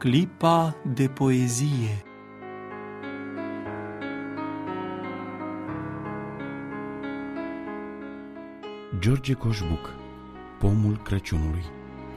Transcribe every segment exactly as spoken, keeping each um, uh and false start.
Clipa de poezie. George Coșbuc, Pomul Crăciunului.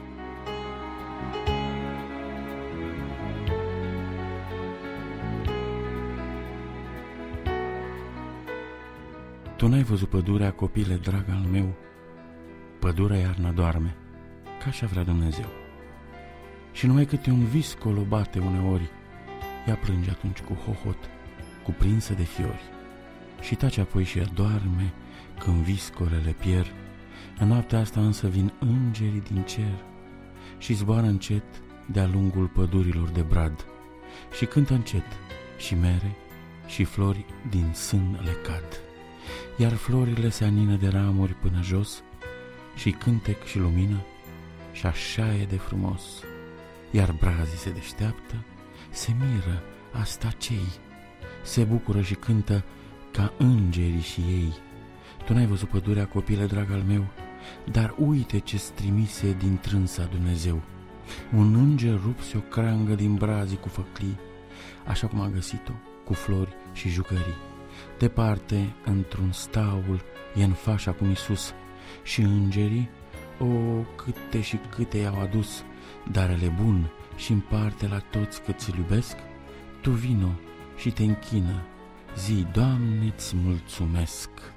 Tu n-ai văzut pădurea, copile drag al meu, pădurea iarna doarme, ca și-a vrea Dumnezeu. Și numai câte un viscol o bate uneori, ea plânge atunci cu hohot, cuprinsă de fiori. Și tace apoi și ea doarme când viscolele pierd. În noaptea asta însă vin îngerii din cer și zboară încet de-a lungul pădurilor de brad și cântă încet și mere și flori din sân le cad. Iar florile se anină de ramuri până jos și cântec și lumină și așa e de frumos. Iar brazii se deșteaptă, se miră, asta cei, se bucură și cântă ca îngerii și ei. Tu n-ai văzut pădurea, copile drag al meu, dar uite ce-ți trimise din trânsa Dumnezeu. Un înger rupse o creangă din brazii cu făclii, așa cum a găsit-o, cu flori și jucării. Departe, într-un staul, e în fașa cum Iisus, și îngerii, o, câte și câte i-au adus darele bun și împarte la toți cât ți-l iubesc. Tu vino și te închină, zi, Doamne, îți mulțumesc.